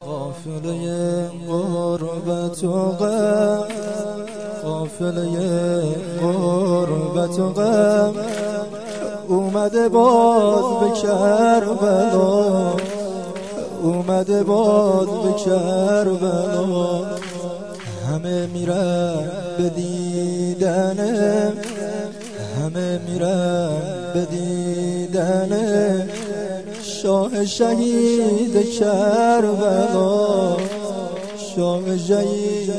قافله غربت و غم، قافله غربت و غم اومده باز به کربلا، اومده باز به کربلا. همه میرن به دیدنه، همه میرن به دیدنه شاه شهید کربلا، شاه شهید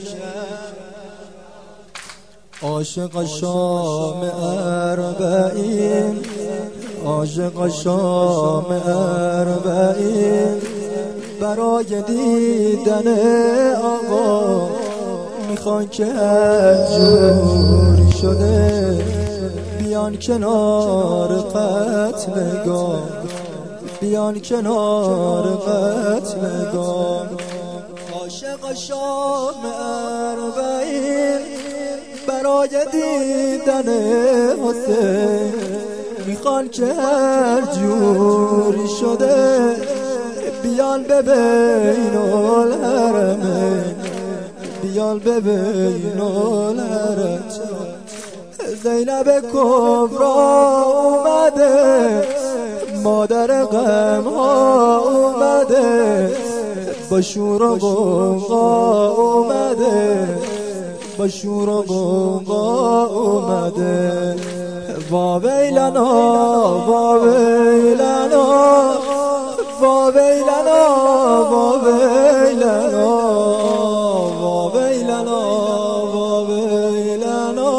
عاشق شام اربعین، عاشق شام اربعین برای دیدن آقا میخوان که هر جوری شده بیان کنار قتلگاه، بیان کنار قتلگاه. عاشق شام اربعین برای دیدن حسین میخوان که هر جوری شده بیان به بین الحرمین، بیان به بین الحرمین. زینب کبرا اومده، مادر غم ها اومده، با شور و غوغا اومده، با شور و غوغا اومده. وا ویلنا وا ویلنا وا ویلنا وا ویلنا وا ویلنا وا ویلنا.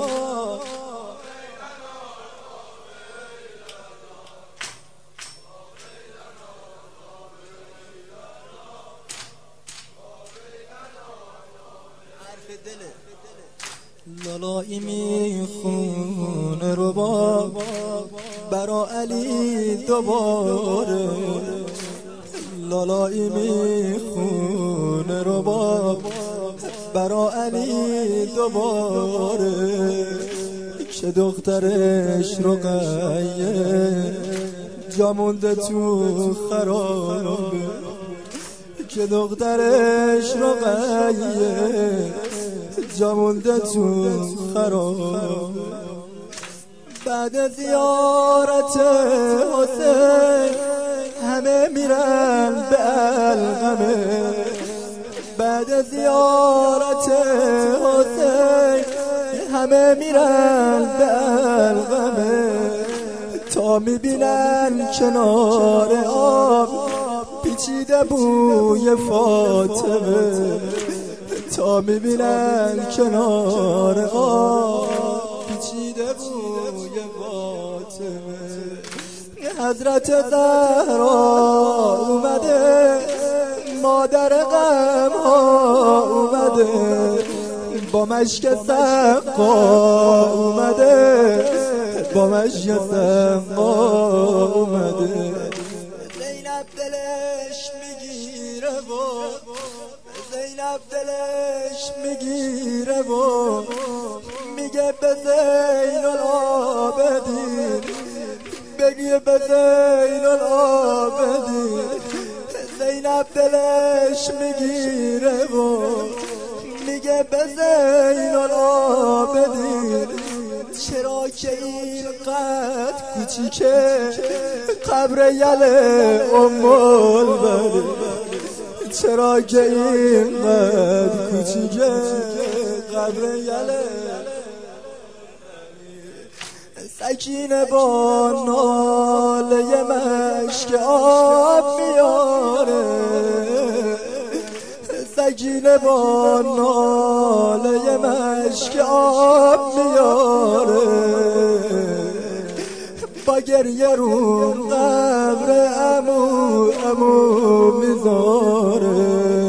لالایی میخونه رباب برا علی دوباره، لالایی میخونه رباب برا علی دوباره. که دخترش رقیه جا مونده تو خرابه، که دخترش رقیه جا مونده تو خراب. بعد زیارت حسین همه میرن به القمه، بعد زیارت حسین همه میرن به القمه. تا میبینن کنار آب پیچیده بوی فاطمه، تا میبینن کنار آب پیچیده بوی فاطمه. حضرت زهرا اومده، مادر غم ها اومده، با مشک سقا اومده، با مشک سقا اومده. زینب دلش میگیره و زینب دلش میگیره و میگه به زین العابدین، بگیه به زین العابدین. زینب دلش میگیره و میگه به زین العابدین. چرا که این قد کوچیکه قبر یله ام البنین، چرا که این قد کوچیکه قبر یله. سکینه با ناله مشک آب میاره، سکینه با ناله مشک آب میاره. با گریه رو قبر عمو میذاره،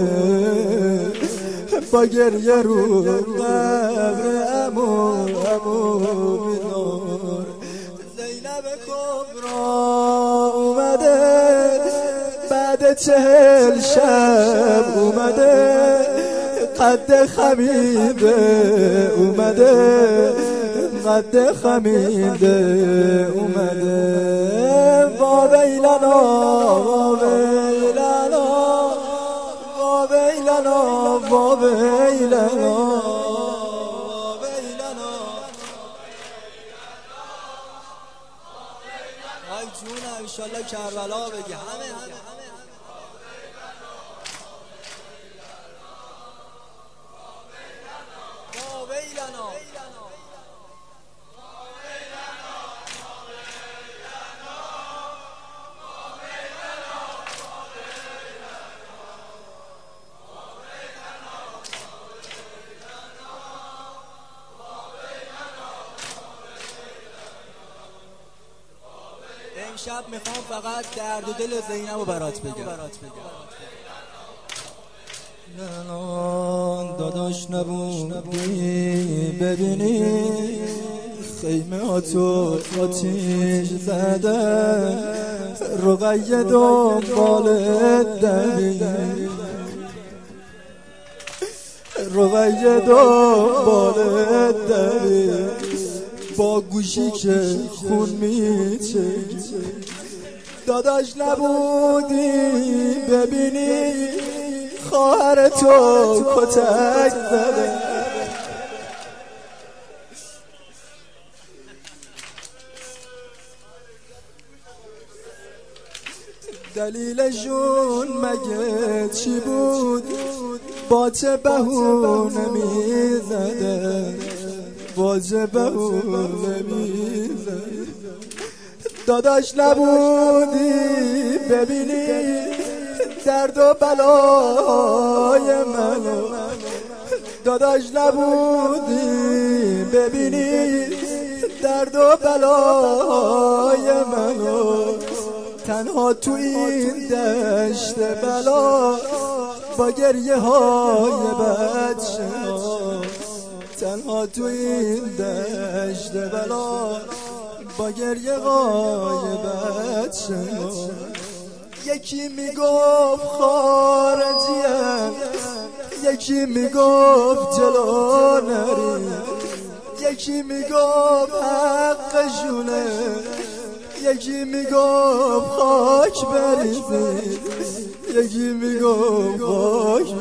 با گریه رو قبر عمو میذاره. زینب کبرا اومده، بعد 40 شب اومده، قد خمیده اومده، قد خمیده اومده. وا ویلنا وا ویلنا وا ویلنا آی جونم انشالله کربلا بگی همه امشب میخوام فقط درد و دل زینب رو برات بگم. داداش نبودی ببینی خیمه ها تو آتیش زده رقیه دنبال دری رقیه دنبال دری با گوشی که خون میچکی داداش نبودی ببینی خواهر تو کتک زده دلیلشون مگه چی بود با چه بهونه میزده با چه بهونه میزده داداش نبودی ببینی درد و بلای منو داداش نبودی ببینی درد و بلای منو تنها تو این دشت بلا با گریه های بچه ها تنها تو این دشت بلا با گریه های بچه ها یکی میگفت خارجیم یکی میگفت جلو نریم یکی میگفت حقشونه یکی میگفت خاک بریزیم یکی میگفت خاک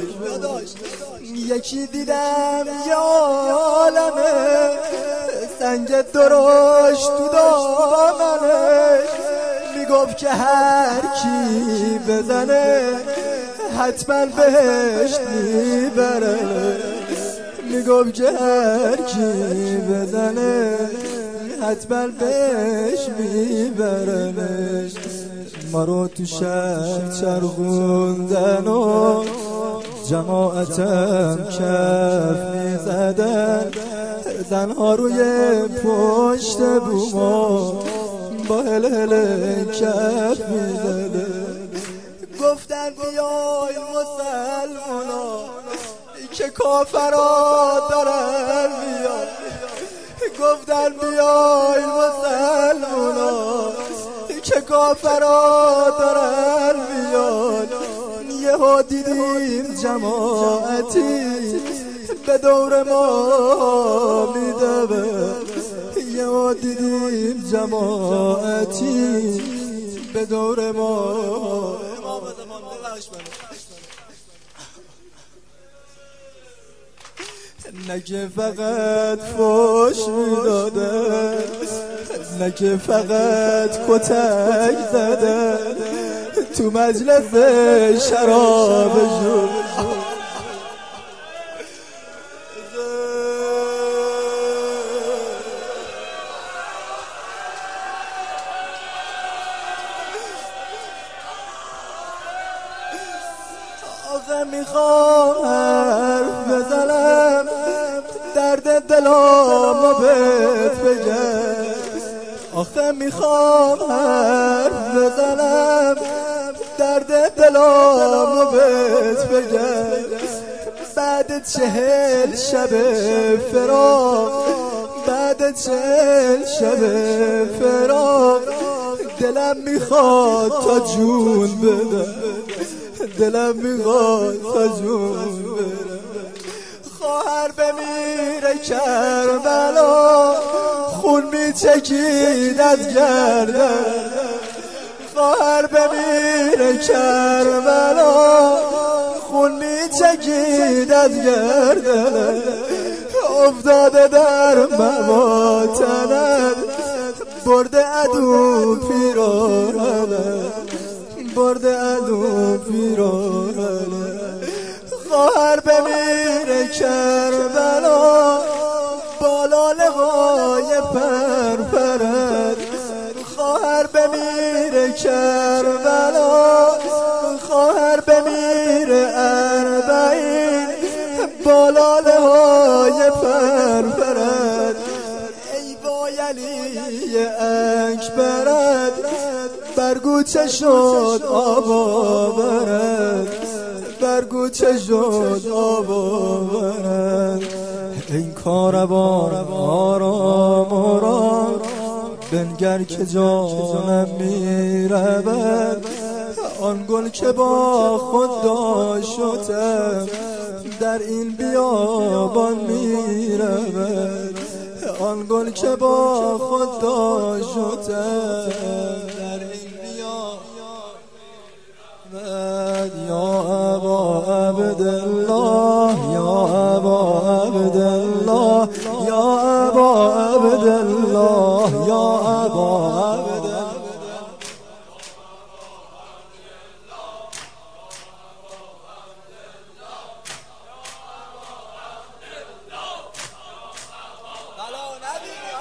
بریزیم یکی دیدم یه عالمه سنگ درشت تو دامنه میگفت که هر کی بزنه حتما بهشت میبره میگفت که هر کی بزنه حتما بهشت میبره ما رو تو شهر چرخوندن و جماعتم کف میزدن زنها روی پشت بوما با هل کف میزده گفتن بیای مسلمونا که کافرا دارن بیای گفتن بیای مسلمونا که کافرا دارن بیان یهو دیدیم جماعتی به دور ما میدوه یهو دیدیم جماعتی به دور ما نه که فقط فوش میداده نه که فقط کتک زده تو مجلس شراب جون آخه میخوام حرف بزنم درد دلامو بهت بگم آخه میخوام حرف بزنم درد دلامو بهت بگم بعد 40 شب فراق بعد 40 شب فراق دلم میخواد تا جون بدم دلم میخواد تا جون بدم خواهر بمیره کربلا خون میچکید از گردن خواهر بمیره کربلا خون میچکید چکید از گردنت افتاده در مواطنت برده عدو پیرانت برده عدو پیرانت خواهر بمیره کربلا بالا لقای پرپرد خواهر بمیره کربلا خواهر بمیره اربعین بالا لقای پرپرد ای وای علی اکبرت برگو چه شد آبا برد برگو چه شد آبا برد این کاروان آرام آرام بنگر که جانم میرود آن گل که با خود داشتم در این بیابان میرود آن گل که با خود داشتم در این بیابان یا ابا عبدالله یا ابا عبدالله یا ابا عبدالله یا ابا عبدالله بلا نبینی